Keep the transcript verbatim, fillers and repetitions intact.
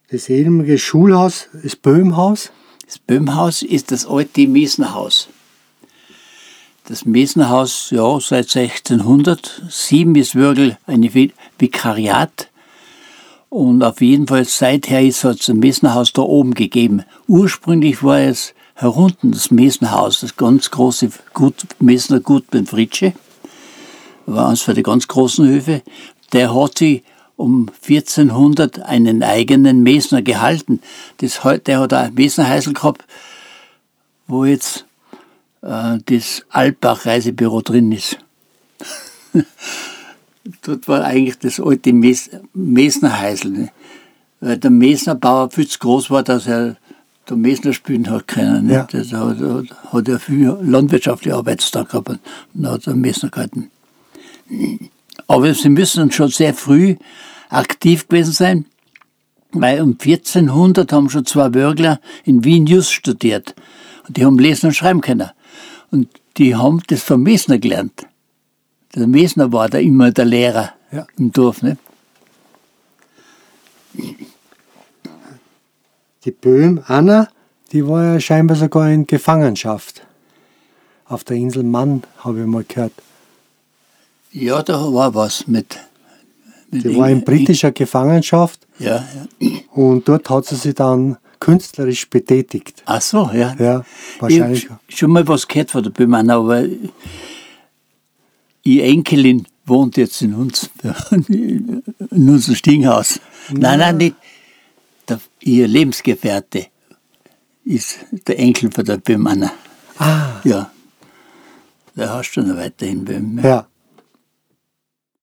Das ehemalige Schulhaus, das Böhmhaus? Das Böhmhaus ist das alte Mesnerhaus. Das Mesnerhaus, ja, seit sechzehnhundertsieben ist Würgl ein Vikariat. Und auf jeden Fall seither ist es ein Mesnerhaus da oben gegeben. Ursprünglich war es herunten das Mesnerhaus, das ganz große Gut, Mesnergut beim Fritsche. War eines für die ganz großen Höfe. Der hat sich um vierzehnhundert einen eigenen Mesner gehalten. Das, der hat ein Mesnerhäusl gehabt, wo jetzt äh, das Alpbach-Reisebüro drin ist. Dort war eigentlich das alte Mes Mesnerhäusl. Ne? Weil der Mesnerbauer viel zu groß war, dass er der Mesner spielen hat können. Ne? Ja. Das hat, hat, hat er viel landwirtschaftliche Arbeitstag gehabt und dann hat er einen Mesner gehalten. Aber sie müssen schon sehr früh aktiv gewesen sein, weil um vierzehnhundert haben schon zwei Würgler in Wien Just studiert. Und die haben lesen und schreiben können. Und die haben das vom Mesner gelernt. Der Mesner war da immer der Lehrer ja. im Dorf. Ne? Die Böhm, Anna, die war ja scheinbar sogar in Gefangenschaft. Auf der Insel Mann, habe ich mal gehört. Ja, da war was mit... mit die war in britischer Gefangenschaft. Ja, ja. Und dort hat sie sich dann künstlerisch betätigt. Ach so, ja. Ja, wahrscheinlich. Ich habe schon mal was gehört von der Böhm Anna, aber... Ihre Enkelin wohnt jetzt in uns, in unserem Stiegenhaus. Nein, nein, nicht. Der, ihr Lebensgefährte ist der Enkel von der Böhm Anna. Ah. Ja. Der hast du noch weiterhin Böhm. Ja.